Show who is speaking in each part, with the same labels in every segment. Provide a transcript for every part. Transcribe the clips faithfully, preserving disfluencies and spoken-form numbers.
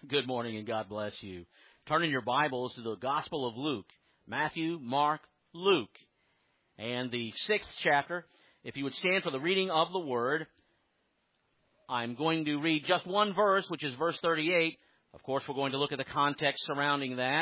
Speaker 1: Good morning and God bless you. Turn in your Bibles to the Gospel of Luke. Matthew, Mark, Luke. And the sixth chapter. If you would stand for the reading of the Word, I'm going to read just one verse, which is verse thirty-eight. Of course, we're going to look at the context surrounding that.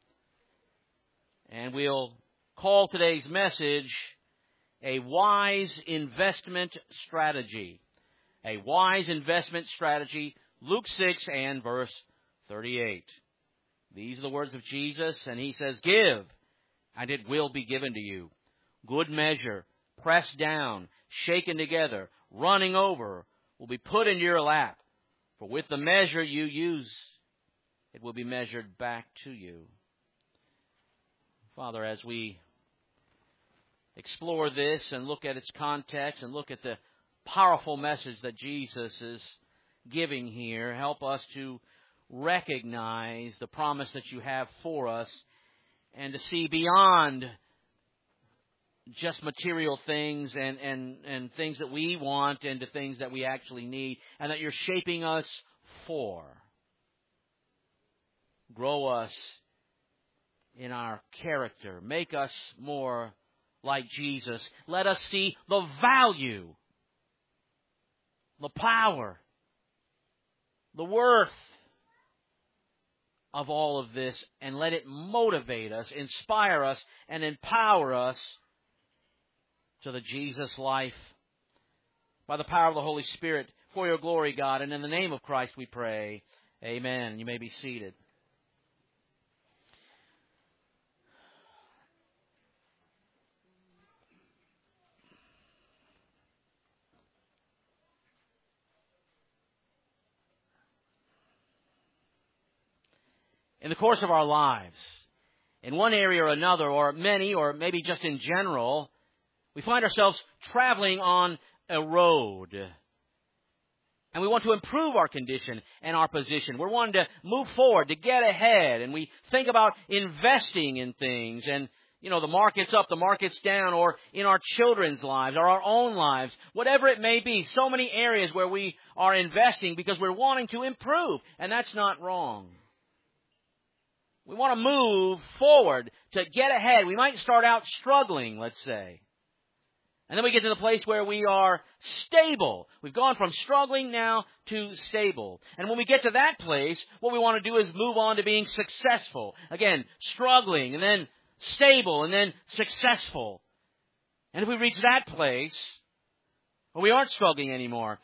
Speaker 1: And we'll call today's message a wise investment strategy. A wise investment strategy. Luke six and verse thirty-eight. These are the words of Jesus, and He says, "Give, and it will be given to you. Good measure, pressed down, shaken together, running over, will be put into your lap. For with the measure you use, it will be measured back to you." Father, as we explore this and look at its context and look at the powerful message that Jesus is giving here, help us to recognize the promise that you have for us and to see beyond just material things and, and, and things that we want into things that we actually need, and that you're shaping us for. Grow us in our character. Make us more like Jesus. Let us see the value, the power, the worth of all of this, and let it motivate us, inspire us, and empower us to the Jesus life by the power of the Holy Spirit, for your glory, God. And in the name of Christ we pray. Amen. You may be seated. In the course of our lives, in one area or another, or many, or maybe just in general, we find ourselves traveling on a road. And we want to improve our condition and our position. We're wanting to move forward, to get ahead. And we think about investing in things. And, you know, the market's up, the market's down, or in our children's lives, or our own lives, whatever it may be. So many areas where we are investing because we're wanting to improve. And that's not wrong. We want to move forward to get ahead. We might start out struggling, let's say. And then we get to the place where we are stable. We've gone from struggling now to stable. And when we get to that place, what we want to do is move on to being successful. Again, struggling, and then stable, and then successful. And if we reach that place, well, we aren't struggling anymore.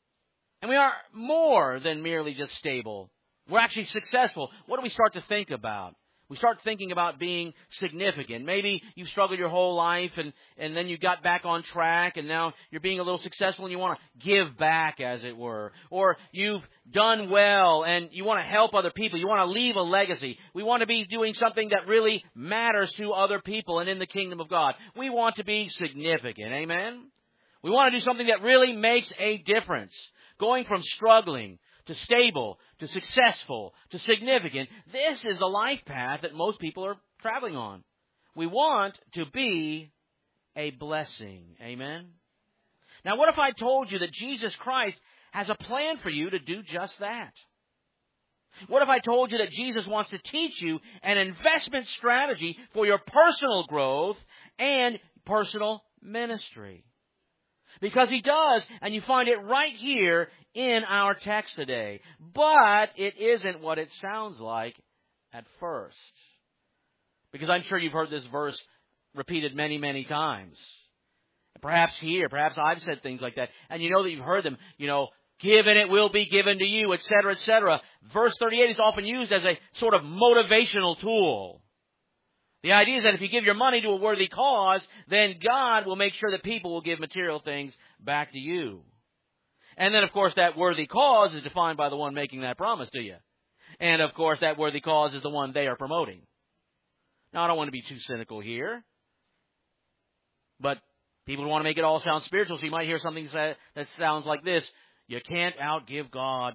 Speaker 1: And we are more than merely just stable. We're actually successful. What do we start to think about? We start thinking about being significant. Maybe you've struggled your whole life and, and then you got back on track and now you're being a little successful and you want to give back, as it were. Or you've done well and you want to help other people. You want to leave a legacy. We want to be doing something that really matters to other people and in the kingdom of God. We want to be significant. Amen? We want to do something that really makes a difference. Going from struggling to stable, to successful, to significant. This is the life path that most people are traveling on. We want to be a blessing. Amen? Now, what if I told you that Jesus Christ has a plan for you to do just that? What if I told you that Jesus wants to teach you an investment strategy for your personal growth and personal ministry? Because He does, and you find it right here in our text today. But it isn't what it sounds like at first. Because I'm sure you've heard this verse repeated many, many times. Perhaps here, perhaps I've said things like that. And you know that you've heard them, you know, give and it will be given to you, et cetera, et cetera. Verse thirty-eight is often used as a sort of motivational tool. The idea is that if you give your money to a worthy cause, then God will make sure that people will give material things back to you. And then, of course, that worthy cause is defined by the one making that promise to you. And, of course, that worthy cause is the one they are promoting. Now, I don't want to be too cynical here, but people want to make it all sound spiritual, so you might hear something that sounds like this: you can't outgive God.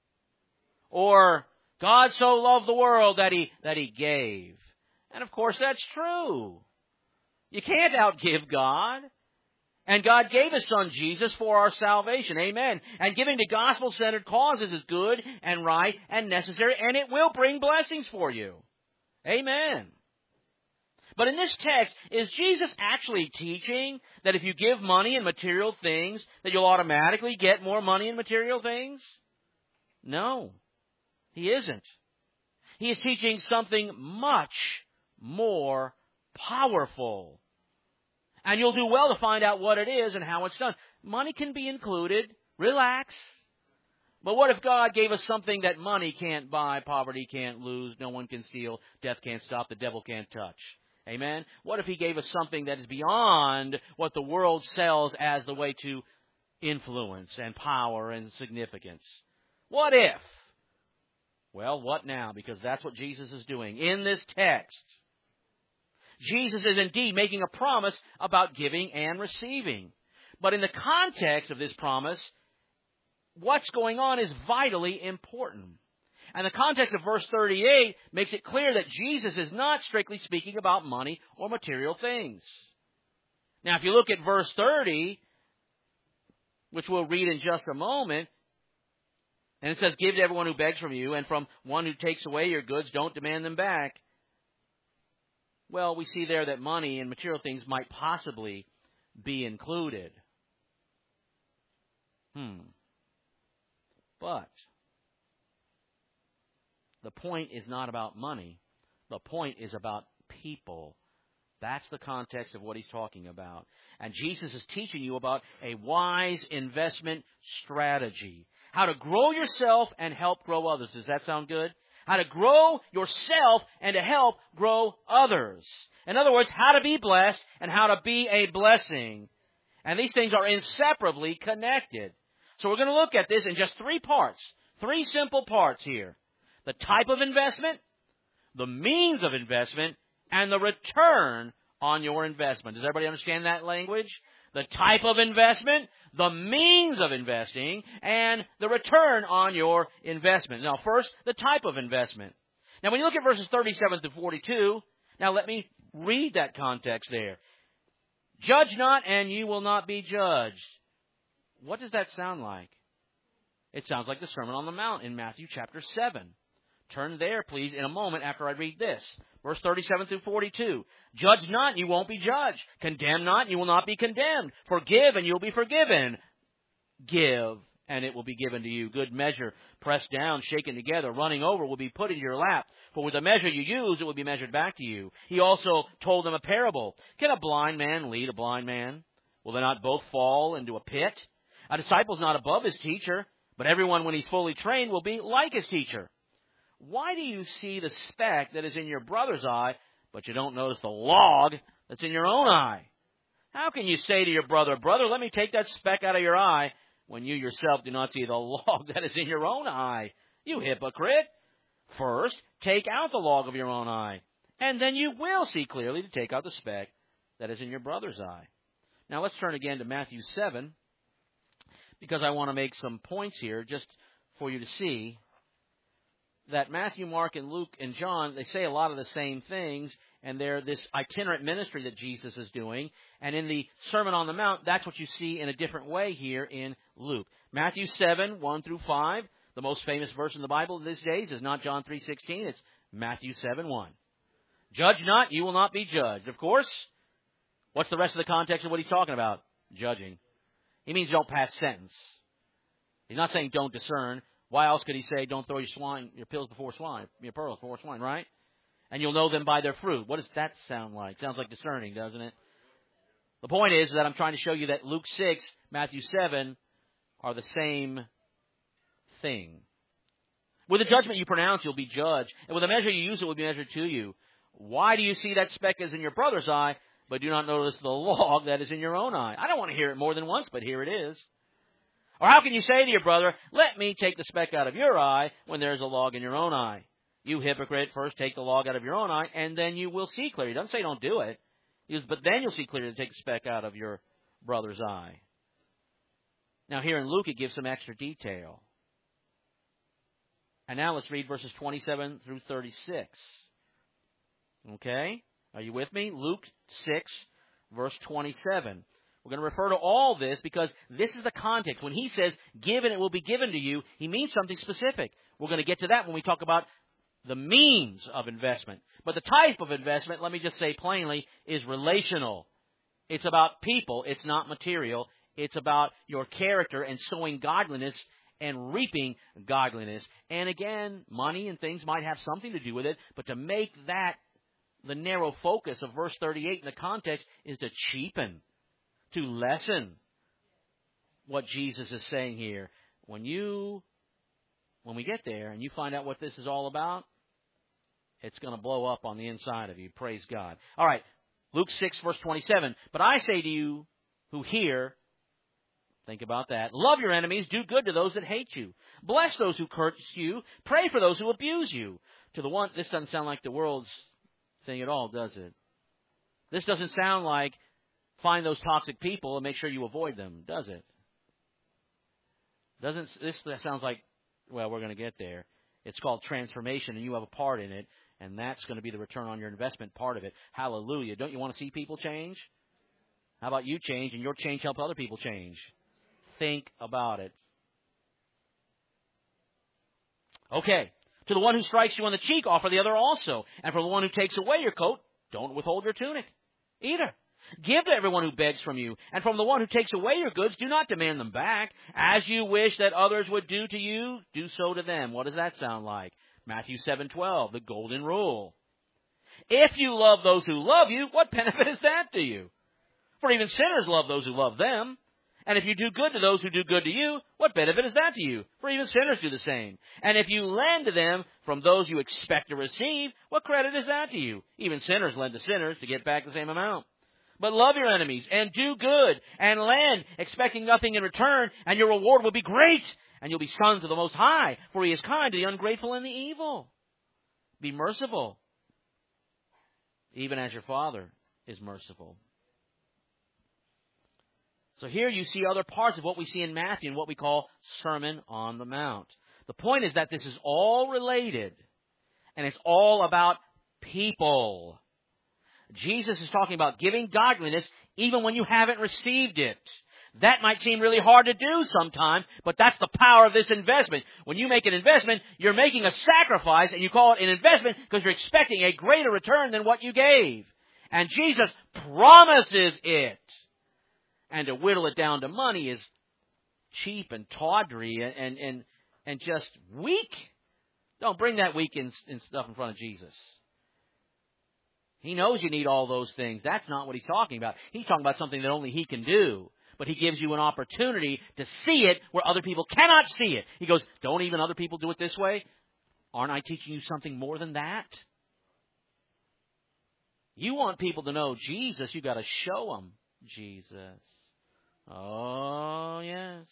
Speaker 1: Or, God so loved the world that He that He gave. And of course, that's true. You can't outgive God. And God gave His Son Jesus for our salvation. Amen. And giving to gospel-centered causes is good and right and necessary, and it will bring blessings for you. Amen. But in this text, is Jesus actually teaching that if you give money and material things, that you'll automatically get more money and material things? No, He isn't. He is teaching something much more powerful. And you'll do well to find out what it is and how it's done. Money can be included. Relax. But what if God gave us something that money can't buy, poverty can't lose, no one can steal, death can't stop, the devil can't touch? Amen? What if He gave us something that is beyond what the world sells as the way to influence and power and significance? What if? Well, what now? Because that's what Jesus is doing in this text. Jesus is indeed making a promise about giving and receiving. But in the context of this promise, what's going on is vitally important. And the context of verse thirty-eight makes it clear that Jesus is not strictly speaking about money or material things. Now, if you look at verse thirty, which we'll read in just a moment, and it says, "Give to everyone who begs from you, and from one who takes away your goods, don't demand them back." Well, we see there that money and material things might possibly be included. Hmm. But the point is not about money. The point is about people. That's the context of what He's talking about. And Jesus is teaching you about a wise investment strategy. How to grow yourself and help grow others. Does that sound good? How to grow yourself and to help grow others. In other words, how to be blessed and how to be a blessing. And these things are inseparably connected. So we're going to look at this in just three parts. Three simple parts here. The type of investment, the means of investment, and the return on your investment. Does everybody understand that language? The type of investment, the means of investing, and the return on your investment. Now, first, the type of investment. Now, when you look at verses thirty-seven to forty-two, now let me read that context there. Judge not, and you will not be judged. What does that sound like? It sounds like the Sermon on the Mount in Matthew chapter seven. Turn there, please, in a moment after I read this. Verse thirty-seven through forty-two. Judge not, and you won't be judged. Condemn not, and you will not be condemned. Forgive, and you'll be forgiven. Give, and it will be given to you. Good measure, pressed down, shaken together, running over, will be put into your lap. For with the measure you use, it will be measured back to you. He also told them a parable. Can a blind man lead a blind man? Will they not both fall into a pit? A disciple is not above his teacher, but everyone, when he's fully trained, will be like his teacher. Why do you see the speck that is in your brother's eye, but you don't notice the log that's in your own eye? How can you say to your brother, "Brother, let me take that speck out of your eye," when you yourself do not see the log that is in your own eye? You hypocrite! First, take out the log of your own eye, and then you will see clearly to take out the speck that is in your brother's eye. Now let's turn again to Matthew seven, because I want to make some points here just for you to see that Matthew, Mark, and Luke, and John, they say a lot of the same things, and they're this itinerant ministry that Jesus is doing. And in the Sermon on the Mount, that's what you see in a different way here in Luke. Matthew seven, one through five, the most famous verse in the Bible these days is not John three sixteen, it's Matthew seven, one. Judge not, you will not be judged. Of course, what's the rest of the context of what he's talking about? Judging. He means don't pass sentence. He's not saying don't discern. Why else could he say, don't throw your swine, your pills before swine, your pearls before swine, right? And you'll know them by their fruit. What does that sound like? Sounds like discerning, doesn't it? The point is that I'm trying to show you that Luke six, Matthew seven are the same thing. With the judgment you pronounce, you'll be judged. And with the measure you use, it will be measured to you. Why do you see that speck is in your brother's eye, but do not notice the log that is in your own eye? I don't want to hear it more than once, but here it is. Or how can you say to your brother, let me take the speck out of your eye when there is a log in your own eye? You hypocrite, first take the log out of your own eye, and then you will see clearly. He doesn't say don't do it. He says, but then you'll see clearly to take the speck out of your brother's eye. Now here in Luke, it gives some extra detail. And now let's read verses twenty-seven through thirty-six. Okay? Are you with me? Luke six, verse twenty-seven. We're going to refer to all this because this is the context. When he says, give and it will be given to you, he means something specific. We're going to get to that when we talk about the means of investment. But the type of investment, let me just say plainly, is relational. It's about people. It's not material. It's about your character and sowing godliness and reaping godliness. And again, money and things might have something to do with it, but to make that the narrow focus of verse thirty-eight in the context is to cheapen, to lessen what Jesus is saying here. When you, when we get there and you find out what this is all about, it's going to blow up on the inside of you. Praise God. All right, Luke six, verse twenty-seven. But I say to you who hear, think about that, love your enemies, do good to those that hate you. Bless those who curse you, pray for those who abuse you. To the one, this doesn't sound like the world's thing at all, does it? This doesn't sound like find those toxic people and make sure you avoid them, does it? Doesn't this sounds like, well, we're going to get there. It's called transformation, and you have a part in it, and that's going to be the return on your investment part of it. Hallelujah. Don't you want to see people change? How about you change, and your change help other people change? Think about it. Okay. To the one who strikes you on the cheek, offer the other also. And from the one who takes away your coat, don't withhold your tunic either. Give to everyone who begs from you. And from the one who takes away your goods, do not demand them back. As you wish that others would do to you, do so to them. What does that sound like? Matthew seven twelve, the golden rule. If you love those who love you, what benefit is that to you? For even sinners love those who love them. And if you do good to those who do good to you, what benefit is that to you? For even sinners do the same. And if you lend to them from those you expect to receive, what credit is that to you? Even sinners lend to sinners to get back the same amount. But love your enemies and do good and lend, expecting nothing in return, and your reward will be great, and you'll be sons of the Most High, for He is kind to the ungrateful and the evil. Be merciful, even as your Father is merciful. So here you see other parts of what we see in Matthew and what we call Sermon on the Mount. The point is that this is all related, and it's all about people. Jesus is talking about giving godliness even when you haven't received it. That might seem really hard to do sometimes, but that's the power of this investment. When you make an investment, you're making a sacrifice, and you call it an investment because you're expecting a greater return than what you gave. And Jesus promises it. And to whittle it down to money is cheap and tawdry and, and, and, and just weak. Don't bring that weak in, in stuff in front of Jesus. He knows you need all those things. That's not what He's talking about. He's talking about something that only He can do. But He gives you an opportunity to see it where other people cannot see it. He goes, don't even other people do it this way? Aren't I teaching you something more than that? You want people to know Jesus, you've got to show them Jesus. Oh, yes.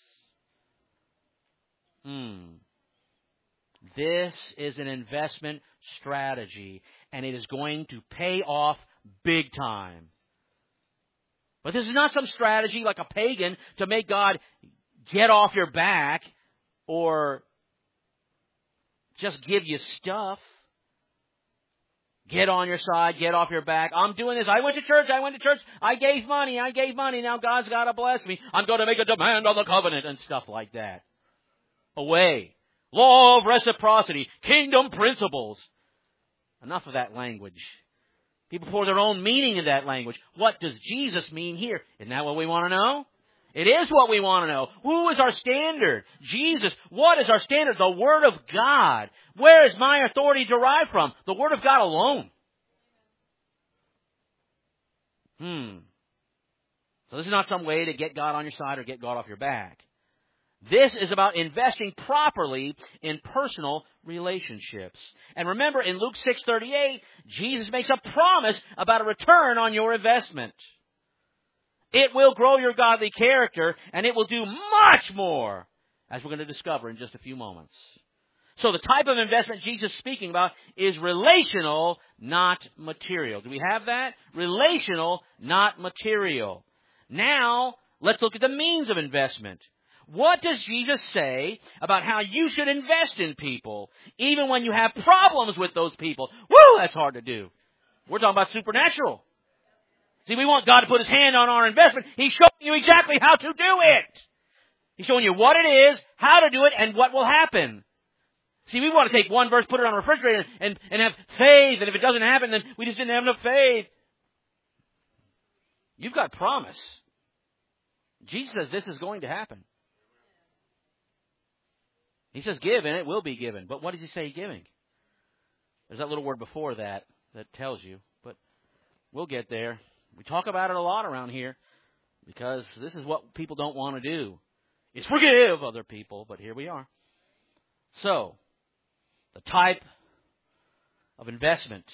Speaker 1: Hmm. This is an investment strategy, and it is going to pay off big time. But this is not some strategy like a pagan to make God get off your back or just give you stuff. Get on your side, get off your back. I'm doing this. I went to church, I went to church. I gave money, I gave money. Now God's got to bless me. I'm going to make a demand on the covenant and stuff like that. Away. Law of reciprocity. Kingdom principles. Enough of that language. People pour their own meaning in that language. What does Jesus mean here? Isn't that what we want to know? It is what we want to know. Who is our standard? Jesus. What is our standard? The Word of God. Where is my authority derived from? The Word of God alone. Hmm. So this is not some way to get God on your side or get God off your back. This is about investing properly in personal relationships. And remember, in Luke six thirty-eight, Jesus makes a promise about a return on your investment. It will grow your godly character, and it will do much more, as we're going to discover in just a few moments. So the type of investment Jesus is speaking about is relational, not material. Do we have that? Relational, not material. Now, let's look at the means of investment. What does Jesus say about how you should invest in people, even when you have problems with those people? Woo, that's hard to do. We're talking about supernatural. See, we want God to put His hand on our investment. He's showing you exactly how to do it. He's showing you what it is, how to do it, and what will happen. See, we want to take one verse, put it on a refrigerator, and, and have faith, and if it doesn't happen, then we just didn't have enough faith. You've got promise. Jesus says this is going to happen. He says give, and it will be given. But what does He say giving? There's that little word before that that tells you. But we'll get there. We talk about it a lot around here because this is what people don't want to do. Is forgive other people, but here we are. So, the type of investment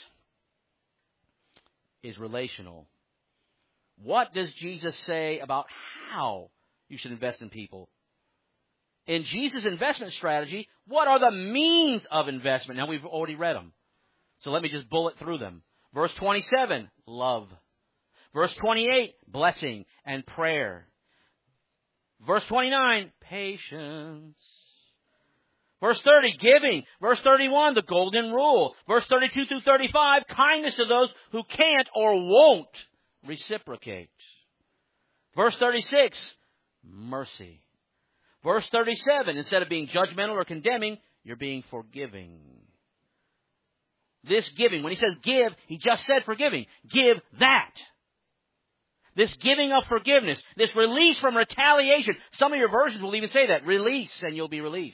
Speaker 1: is relational. What does Jesus say about how you should invest in people? In Jesus' investment strategy, what are the means of investment? Now, we've already read them. So let me just bullet through them. Verse twenty-seven, love. Verse twenty-eight, blessing and prayer. Verse twenty-nine, patience. Verse thirty, giving. Verse thirty-one, the golden rule. Verse thirty-two through thirty-five, kindness to those who can't or won't reciprocate. Verse thirty-six, mercy. Verse thirty-seven, instead of being judgmental or condemning, you're being forgiving. This giving, when he says give, he just said forgiving. Give that. This giving of forgiveness, this release from retaliation. Some of your versions will even say that. Release and you'll be released.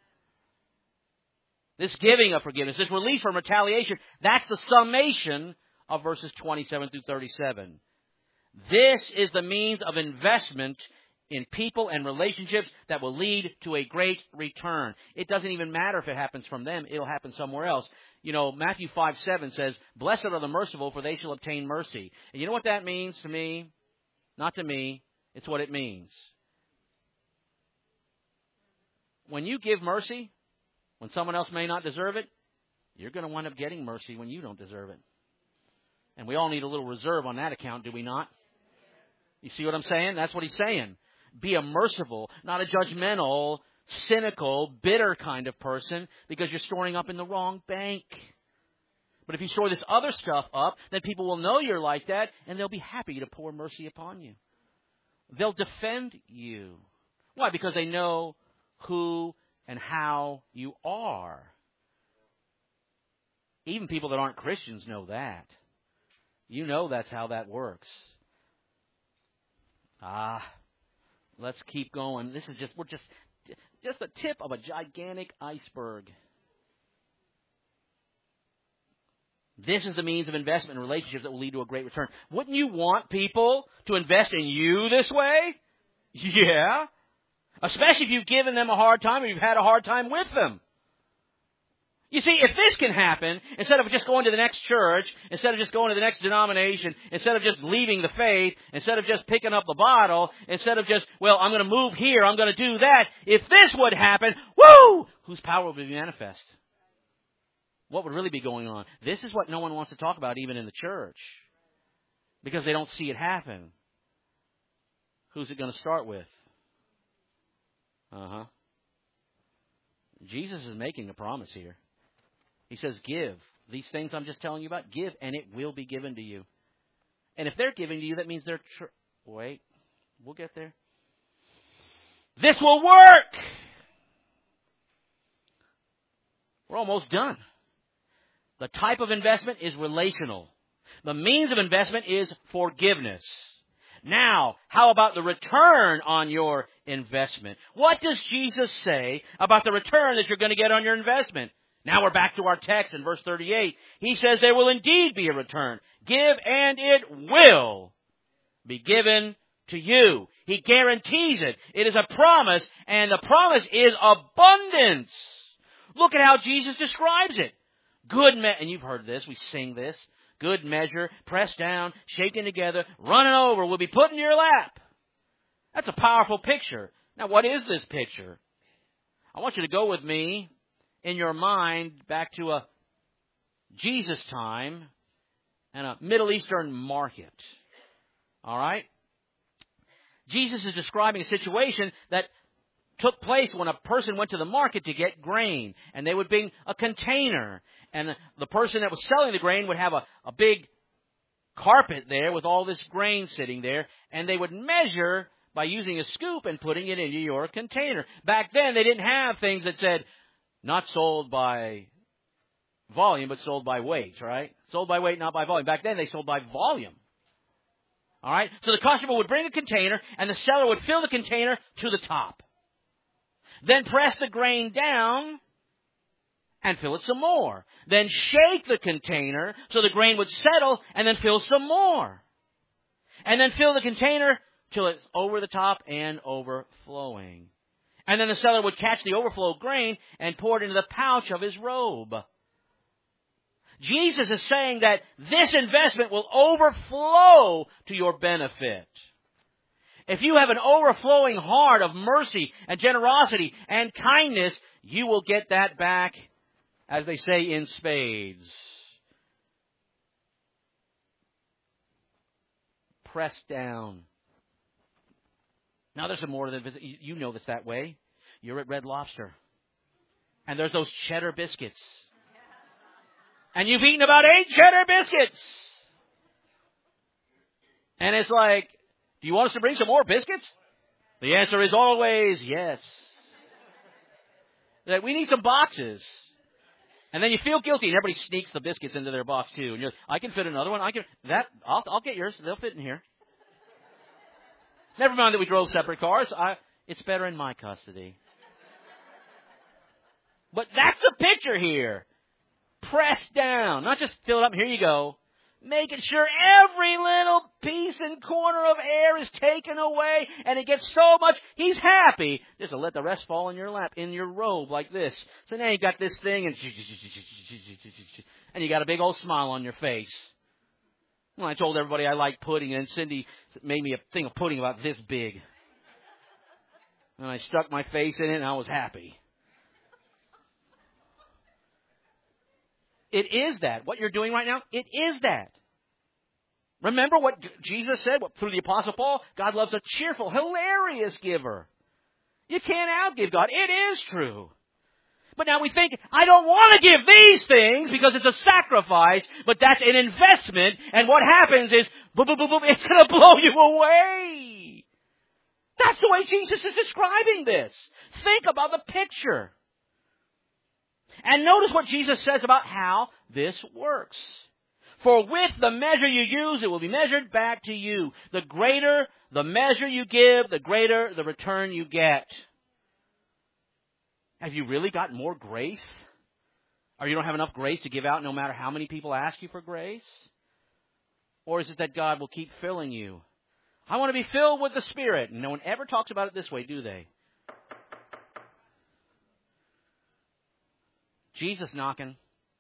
Speaker 1: This giving of forgiveness, this release from retaliation, that's the summation of verses twenty-seven through thirty-seven. This is the means of investment in people and relationships that will lead to a great return. It doesn't even matter if it happens from them. It'll happen somewhere else. You know, Matthew five seven says, blessed are the merciful, for they shall obtain mercy. And you know what that means to me? Not to me. It's what it means. When you give mercy, when someone else may not deserve it, you're going to wind up getting mercy when you don't deserve it. And we all need a little reserve on that account, do we not? You see what I'm saying? That's what he's saying. Be a merciful, not a judgmental, cynical, bitter kind of person because you're storing up in the wrong bank. But if you store this other stuff up, then people will know you're like that and they'll be happy to pour mercy upon you. They'll defend you. Why? Because they know who and how you are. Even people that aren't Christians know that. You know that's how that works. Ah, let's keep going. This is just, we're just, just the tip of a gigantic iceberg. This is the means of investment in relationships that will lead to a great return. Wouldn't you want people to invest in you this way? Yeah. Especially if you've given them a hard time or you've had a hard time with them. You see, if this can happen, instead of just going to the next church, instead of just going to the next denomination, instead of just leaving the faith, instead of just picking up the bottle, instead of just, well, I'm going to move here, I'm going to do that, if this would happen, woo! Whose power would be manifest? What would really be going on? This is what no one wants to talk about even in the church. Because they don't see it happen. Who's it going to start with? Uh-huh. Jesus is making a promise here. He says, give. These things I'm just telling you about, give, and it will be given to you. And if they're giving to you, that means they're... Tr- Wait, we'll get there. This will work! We're almost done. The type of investment is relational. The means of investment is forgiveness. Now, how about the return on your investment? What does Jesus say about the return that you're going to get on your investment? Now we're back to our text in verse thirty-eight. He says there will indeed be a return. Give and it will be given to you. He guarantees it. It is a promise, and the promise is abundance. Look at how Jesus describes it. Good me- and you've heard this, we sing this. Good measure, pressed down, shaken together, running over, will be put in your lap. That's a powerful picture. Now, what is this picture? I want you to go with me in your mind back to a Jesus time and a Middle Eastern market. All right? Jesus is describing a situation that took place when a person went to the market to get grain, and they would bring a container, and the person that was selling the grain would have a, a big carpet there with all this grain sitting there, and they would measure by using a scoop and putting it into your container. Back then, they didn't have things that said, not sold by volume, but sold by weight, right? Sold by weight, not by volume. Back then, they sold by volume. All right? So the customer would bring a container, and the seller would fill the container to the top. Then press the grain down and fill it some more. Then shake the container so the grain would settle, and then fill some more. And then fill the container till it's over the top and overflowing. And then the seller would catch the overflow grain and pour it into the pouch of his robe. Jesus is saying that this investment will overflow to your benefit. If you have an overflowing heart of mercy and generosity and kindness, you will get that back, as they say, in spades. Pressed down. Now there's some more than visit. You know this that way. You're at Red Lobster. And there's those cheddar biscuits. And you've eaten about eight cheddar biscuits. And it's like, do you want us to bring some more biscuits? The answer is always yes. That we need some boxes. And then you feel guilty, and everybody sneaks the biscuits into their box too. And you're, I can fit another one. I can that. I'll, I'll get yours. They'll fit in here. Never mind that we drove separate cars. I, it's better in my custody. But that's the picture here. Press down. Not just fill it up. Here you go. Making sure every little piece and corner of air is taken away. And it gets so much. He's happy. Just to let the rest fall in your lap, in your robe like this. So now you got this thing. And, and you got a big old smile on your face. Well, I told everybody I like pudding, and Cindy made me a thing of pudding about this big. And I stuck my face in it, and I was happy. It is that. What you're doing right now, it is that. Remember what Jesus said what, through the Apostle Paul? God loves a cheerful, hilarious giver. You can't outgive God. It is true. But now we think, I don't want to give these things because it's a sacrifice, but that's an investment, and what happens is, boom, boom, boom, boom, it's going to blow you away. That's the way Jesus is describing this. Think about the picture. And notice what Jesus says about how this works. For with the measure you use, it will be measured back to you. The greater the measure you give, the greater the return you get. Have you really got more grace? Or you don't have enough grace to give out no matter how many people ask you for grace? Or is it that God will keep filling you? I want to be filled with the Spirit. And no one ever talks about it this way, do they? Jesus knocking.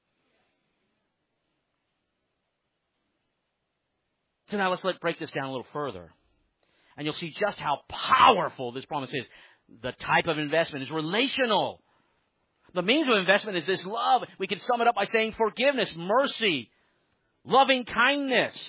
Speaker 1: So now let's let break this down a little further. And you'll see just how powerful this promise is. The type of investment is relational. The means of investment is this love. We can sum it up by saying forgiveness, mercy, loving kindness.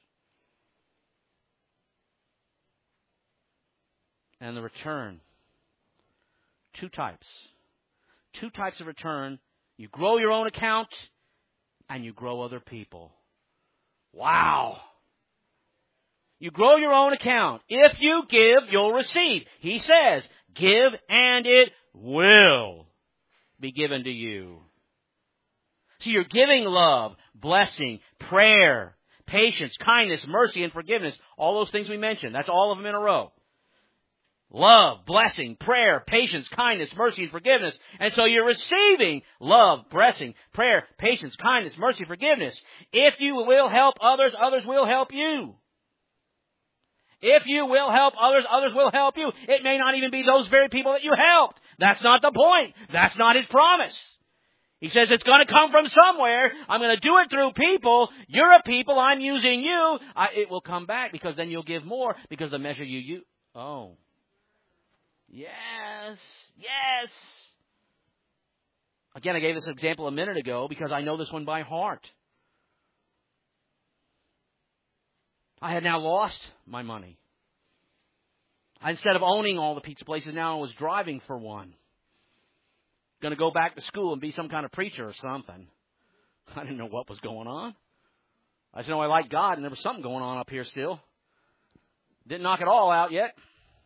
Speaker 1: And the return. Two types. Two types of return. You grow your own account and you grow other people. Wow. You grow your own account. If you give, you'll receive. He says, give and it will be given to you. So you're giving love, blessing, prayer, patience, kindness, mercy, and forgiveness. All those things we mentioned. That's all of them in a row. Love, blessing, prayer, patience, kindness, mercy, and forgiveness. And so you're receiving love, blessing, prayer, patience, kindness, mercy, forgiveness. If you will help others, others will help you. If you will help others, others will help you. It may not even be those very people that you helped. That's not the point. That's not His promise. He says it's going to come from somewhere. I'm going to do it through people. You're a people. I'm using you. I, it will come back because then you'll give more because the measure you use. Oh. Yes. Yes. Again, I gave this example a minute ago because I know this one by heart. I had now lost my money. Instead of owning all the pizza places, now I was driving for one. Going to go back to school and be some kind of preacher or something. I didn't know what was going on. I said, no, I like God, and there was something going on up here still. Didn't knock it all out yet.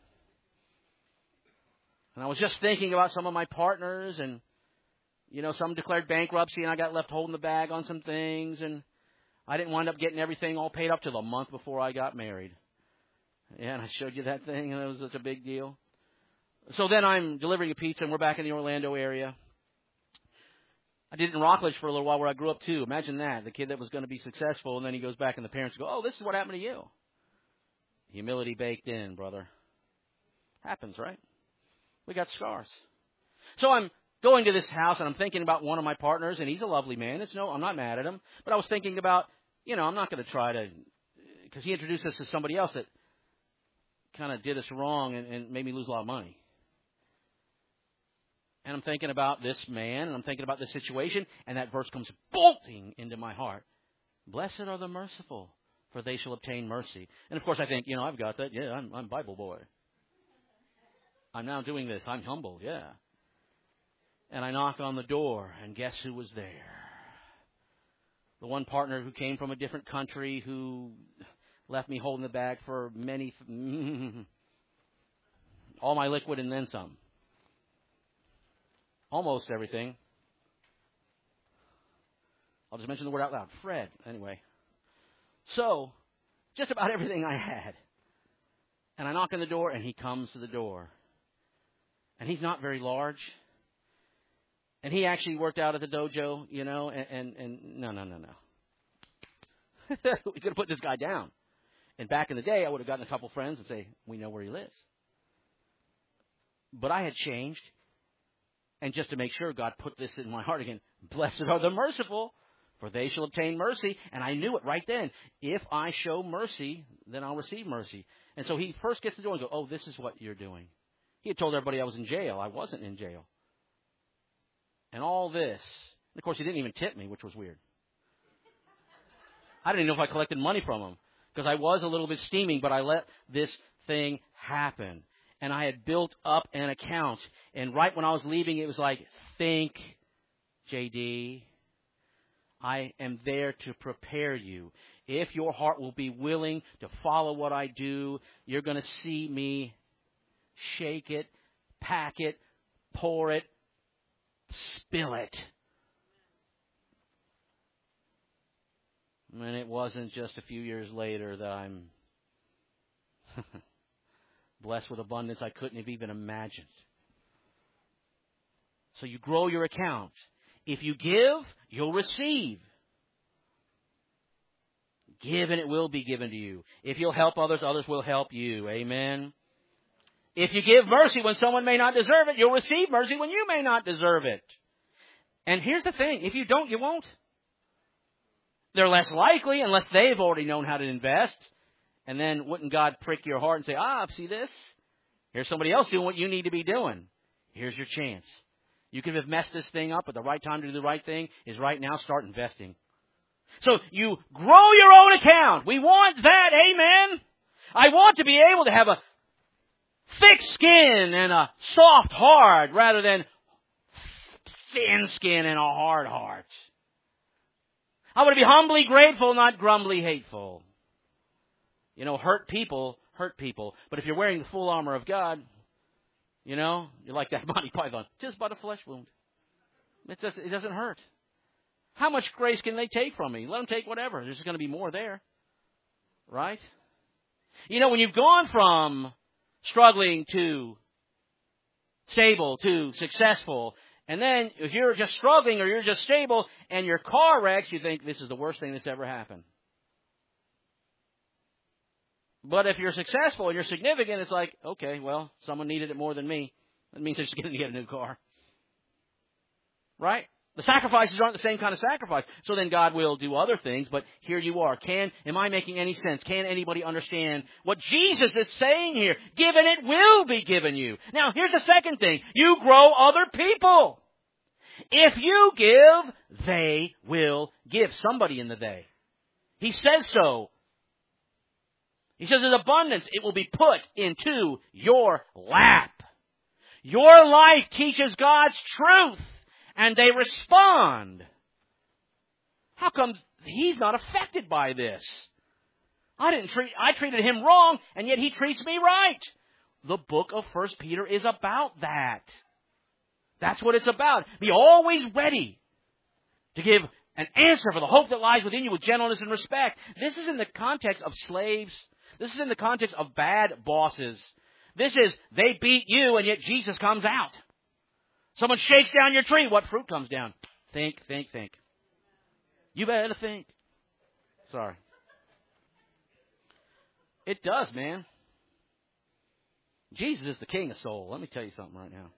Speaker 1: And I was just thinking about some of my partners, and, you know, some declared bankruptcy, and I got left holding the bag on some things, and I didn't wind up getting everything all paid up till the month before I got married. Yeah, and I showed you that thing, and it was such a big deal. So then I'm delivering a pizza, and we're back in the Orlando area. I did it in Rockledge for a little while where I grew up, too. Imagine that, the kid that was going to be successful, and then he goes back, and the parents go, oh, this is what happened to you. Humility baked in, brother. Happens, right? We got scars. So I'm going to this house, and I'm thinking about one of my partners, and he's a lovely man. It's no, I'm not mad at him. But I was thinking about, you know, I'm not going to try to, because he introduced us to somebody else that kind of did us wrong and, and made me lose a lot of money. And I'm thinking about this man, and I'm thinking about this situation, and that verse comes bolting into my heart. Blessed are the merciful, for they shall obtain mercy. And, of course, I think, you know, I've got that. Yeah, I'm, I'm Bible boy. I'm now doing this. I'm humble, yeah. And I knock on the door, and guess who was there? The one partner who came from a different country who left me holding the bag for many, all my liquid and then some. Almost everything. I'll just mention the word out loud. Fred, anyway. So, just about everything I had. And I knock on the door, and he comes to the door. And he's not very large. And he actually worked out at the dojo, you know, and, and, and no, no, no, no. We could have put this guy down. And back in the day, I would have gotten a couple friends and say, we know where he lives. But I had changed. And just to make sure, God put this in my heart again. Blessed are the merciful, for they shall obtain mercy. And I knew it right then. If I show mercy, then I'll receive mercy. And so he first gets to the door and goes, oh, this is what you're doing. He had told everybody I was in jail. I wasn't in jail. And all this. And of course, he didn't even tip me, which was weird. I didn't even know if I collected money from him. Because I was a little bit steaming, but I let this thing happen. And I had built up an account. And right when I was leaving, it was like, think, J D, I am there to prepare you. If your heart will be willing to follow what I do, you're going to see me shake it, pack it, pour it, spill it. And it wasn't just a few years later that I'm blessed with abundance I couldn't have even imagined. So you grow your account. If you give, you'll receive. Give and it will be given to you. If you'll help others, others will help you. Amen. If you give mercy when someone may not deserve it, you'll receive mercy when you may not deserve it. And here's the thing. If you don't, you won't. They're less likely unless they've already known how to invest. And then wouldn't God prick your heart and say, ah, see this? Here's somebody else doing what you need to be doing. Here's your chance. You could have messed this thing up, but the right time to do the right thing is right now. Start investing. So you grow your own account. We want that. Amen. I want to be able to have a thick skin and a soft heart rather than thin skin and a hard heart. I want to be humbly grateful, not grumbly hateful. You know, hurt people, hurt people. But if you're wearing the full armor of God, you know, you're like that Monty Python. Just but a flesh wound. It doesn't, it doesn't hurt. How much grace can they take from me? Let them take whatever. There's going to be more there. Right? You know, when you've gone from struggling to stable to successful, and then if you're just struggling or you're just stable and your car wrecks, you think this is the worst thing that's ever happened. But if you're successful and you're significant, it's like, okay, well, someone needed it more than me. That means they're just going to get a new car. Right? The sacrifices aren't the same kind of sacrifice. So then God will do other things, but here you are. Can, am I making any sense? Can anybody understand what Jesus is saying here? Given it will be given you. Now, here's the second thing. You grow other people. If you give, they will give. Somebody in the they. He says so. He says in abundance, it will be put into your lap. Your life teaches God's truth, and they respond. How come he's not affected by this. I didn't treat, I treated him wrong, and yet he treats me right. The book of First Peter is about that. That's what it's about. Be always ready to give an answer for the hope that lies within you with gentleness and respect. This is in the context of slaves. This is in the context of bad bosses. This is, they beat you, and yet Jesus comes out. Someone shakes down your tree. What fruit comes down? Think, think, think. You better think. Sorry. It does, man. Jesus is the king of soul. Let me tell you something right now.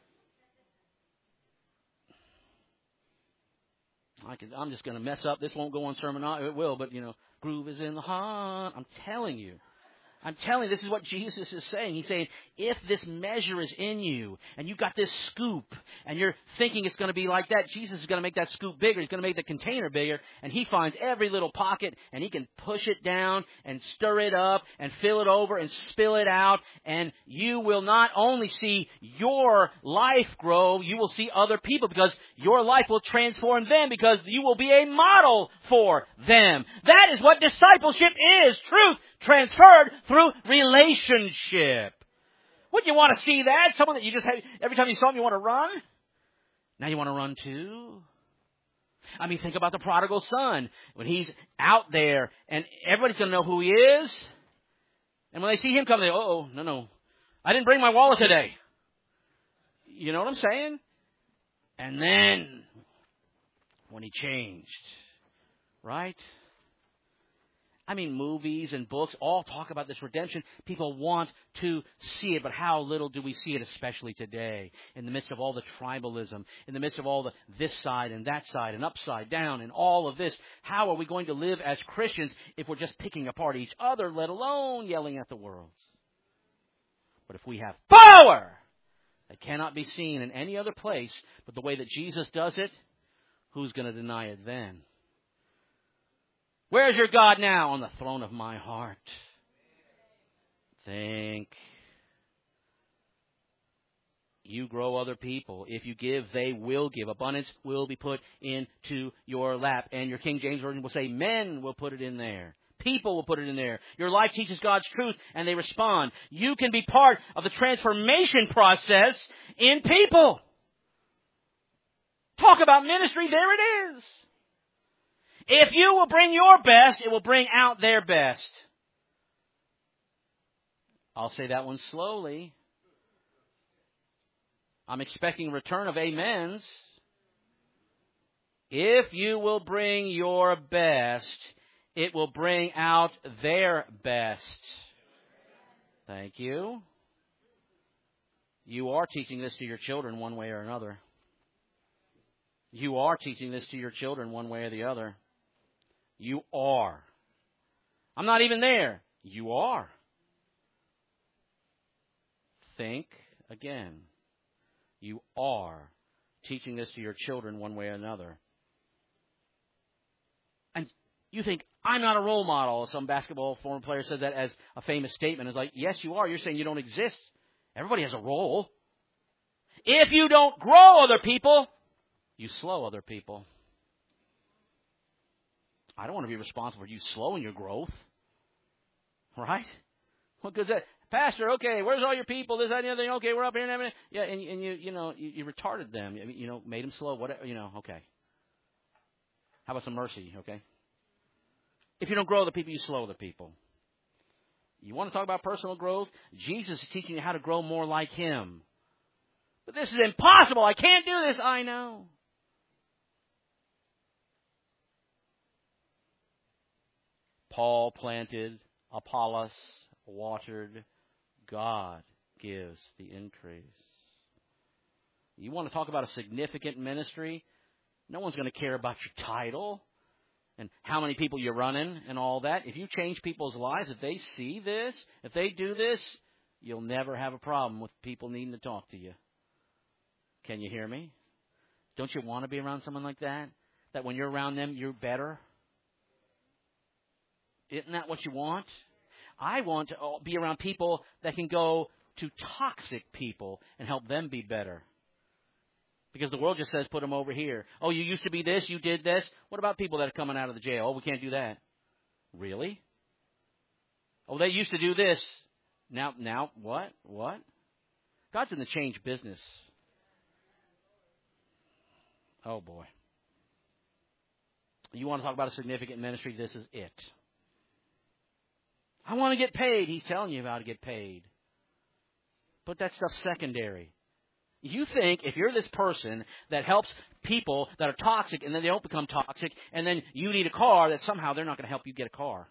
Speaker 1: I can, I'm just going to mess up. This won't go on sermon. It will, but, you know, groove is in the heart. I'm telling you. I'm telling you, this is what Jesus is saying. He's saying, if this measure is in you, and you've got this scoop, and you're thinking it's going to be like that, Jesus is going to make that scoop bigger. He's going to make the container bigger, and he finds every little pocket, and he can push it down, and stir it up, and fill it over, and spill it out, and you will not only see your life grow, you will see other people, because your life will transform them, because you will be a model for them. That is what discipleship is. Truth transferred through relationship. Wouldn't you want to see that? Someone that you just have, every time you saw him, you want to run? Now you want to run too? I mean, think about the prodigal son. When he's out there, and everybody's going to know who he is. And when they see him come, they go, oh, no, no. I didn't bring my wallet today. You know what I'm saying? And then, when he changed, right? I mean, movies and books all talk about this redemption. People want to see it, but how little do we see it, especially today, in the midst of all the tribalism, in the midst of all the this side and that side and upside down and all of this. How are we going to live as Christians if we're just picking apart each other, let alone yelling at the world? But if we have power that cannot be seen in any other place but the way that Jesus does it, who's going to deny it then? Where's your God now? On the throne of my heart. Think. You grow other people. If you give, they will give. Abundance will be put into your lap. And your King James Version will say, men will put it in there. People will put it in there. Your life teaches God's truth, and they respond. You can be part of the transformation process in people. Talk about ministry, there it is. If you will bring your best, it will bring out their best. I'll say that one slowly. I'm expecting a return of amens. If you will bring your best, it will bring out their best. Thank you. You are teaching this to your children one way or another. You are teaching this to your children one way or the other. You are. I'm not even there. You are. Think again. You are teaching this to your children one way or another. And you think, I'm not a role model. Some basketball former player said that as a famous statement. It's like, yes, you are. You're saying you don't exist. Everybody has a role. If you don't grow other people, you slow other people. I don't want to be responsible for you slowing your growth. Right? What good is that? Pastor, okay, where's all your people? This, that, and the other thing. Okay, we're up here and everything. Yeah, and, and you, you know, you, you retarded them. You know, made them slow. Whatever, you know, okay. How about some mercy, okay? If you don't grow the people, you slow the people. You want to talk about personal growth? Jesus is teaching you how to grow more like Him. But this is impossible. I can't do this. I know. Paul planted, Apollos watered, God gives the increase. You want to talk about a significant ministry? No one's going to care about your title and how many people you're running and all that. If you change people's lives, if they see this, if they do this, you'll never have a problem with people needing to talk to you. Can you hear me? Don't you want to be around someone like that? That when you're around them, you're better? Isn't that what you want? I want to be around people that can go to toxic people and help them be better. Because the world just says put them over here. Oh, you used to be this, you did this. What about people that are coming out of the jail? Oh, we can't do that. Really? Oh, they used to do this. Now, now, what? What? God's in the change business. Oh, boy. You want to talk about a significant ministry? This is it. I want to get paid. He's telling you how to get paid. Put that stuff secondary. You think if you're this person that helps people that are toxic and then they don't become toxic and then you need a car, that somehow they're not going to help you get a car.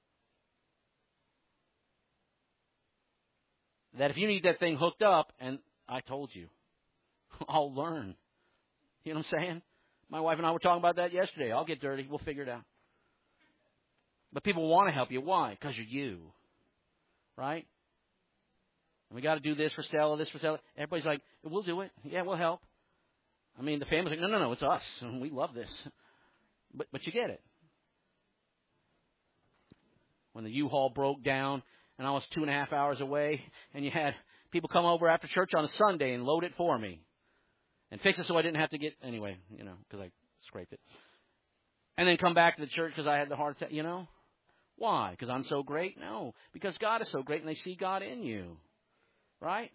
Speaker 1: That if you need that thing hooked up, and I told you, I'll learn. You know what I'm saying? My wife and I were talking about that yesterday. I'll get dirty. We'll figure it out. But people want to help you. Why? Because you're you. Right? And we got to do this for Stella, this for Stella. Everybody's like, we'll do it. Yeah, we'll help. I mean, the family's like, no, no, no, it's us. We love this. But but you get it. When the U-Haul broke down and I was two and a half hours away and you had people come over after church on a Sunday and load it for me and fix it so I didn't have to get, anyway, you know, because I scraped it. And then come back to the church because I had the heart attack, you know. Why? Because I'm so great? No. Because God is so great and they see God in you. Right?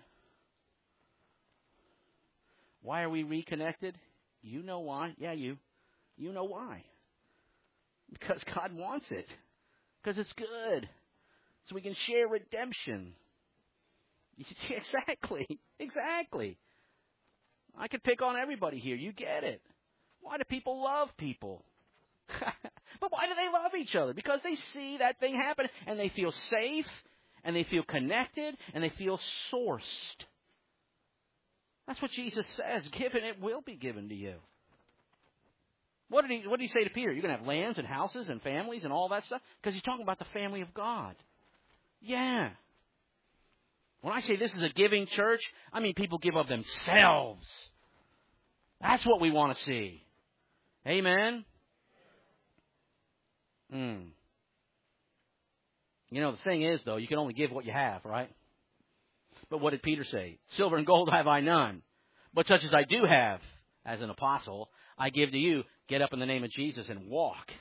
Speaker 1: Why are we reconnected? You know why. Yeah, you. You know why. Because God wants it. Because it's good. So we can share redemption. Exactly. Exactly. I could pick on everybody here. You get it. Why do people love people? But why do they love each other? Because they see that thing happen and they feel safe and they feel connected and they feel sourced. That's what Jesus says. Given, it will be given to you. What did he, what did he say to Peter? You're going to have lands and houses and families and all that stuff? Because he's talking about the family of God. Yeah. When I say this is a giving church, I mean people give of themselves. That's what we want to see. Amen? Mm. You know, the thing is, though, you can only give what you have, right? But what did Peter say? Silver and gold have I none, but such as I do have, as an apostle, I give to you. Get up in the name of Jesus and walk.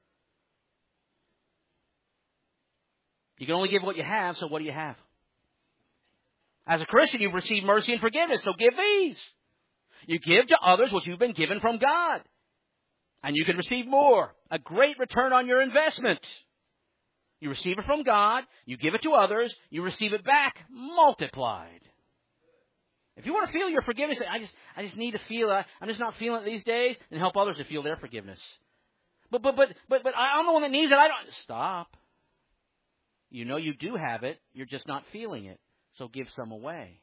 Speaker 1: You can only give what you have, so what do you have? As a Christian, you've received mercy and forgiveness, so give these. You give to others what you've been given from God. And you can receive more. A great return on your investment. You receive it from God. You give it to others. You receive it back multiplied. If you want to feel your forgiveness, I just I just need to feel it. I'm just not feeling it these days, and help others to feel their forgiveness. But but but but but I'm the one that needs it. I don't stop. You know you do have it. You're just not feeling it. So give some away.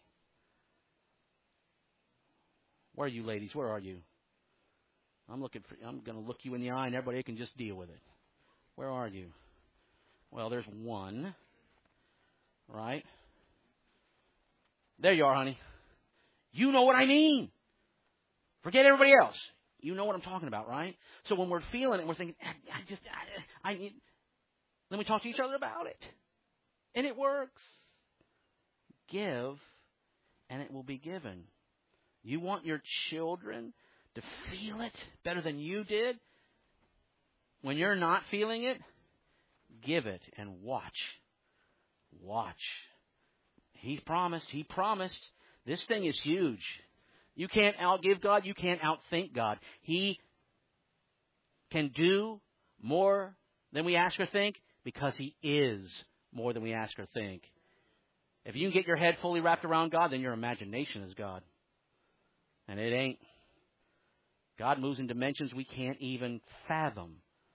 Speaker 1: Where are you, ladies? Where are you? I'm looking for. I'm going to look you in the eye, and everybody can just deal with it. Where are you? Well, there's one. Right? There you are, honey. You know what I mean. Forget everybody else. You know what I'm talking about, right? So when we're feeling it, we're thinking, I, I just, I, I need. Let me talk to each other about it, and it works. Give, and it will be given. You want your children to feel it better than you did? When you're not feeling it, give it and watch. Watch. He's promised. He promised. This thing is huge. You can't outgive God. You can't outthink God. He can do more than we ask or think because He is more than we ask or think. If you can get your head fully wrapped around God, then your imagination is God. And it ain't. God moves in dimensions we can't even fathom.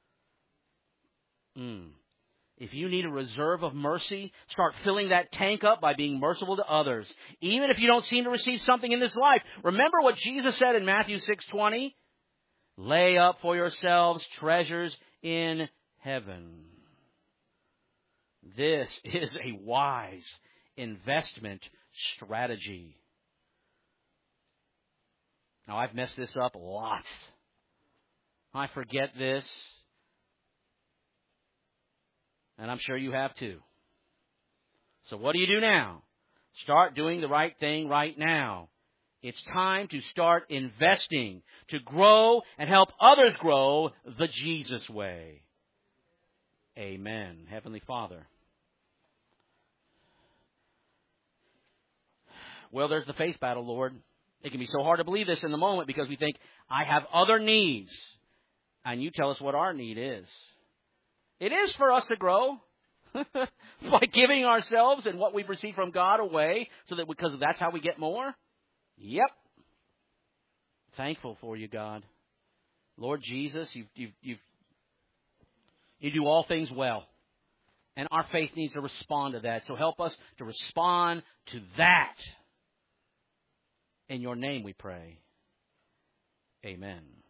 Speaker 1: Mm. If you need a reserve of mercy, start filling that tank up by being merciful to others. Even if you don't seem to receive something in this life. Remember what Jesus said in Matthew six twenty? Lay up for yourselves treasures in heaven. This is a wise investment strategy. Now, I've messed this up a lot. I forget this. And I'm sure you have too. So what do you do now? Start doing the right thing right now. It's time to start investing, to grow and help others grow the Jesus way. Amen. Heavenly Father. Well, there's the faith battle, Lord. It can be so hard to believe this in the moment because we think, I have other needs. And you tell us what our need is. It is for us to grow by giving ourselves and what we receive from God away, so that because that's how we get more. Yep. Thankful for you, God. Lord Jesus, you've, you've, you've, you do all things well. And our faith needs to respond to that. So help us to respond to that. In your name we pray. Amen.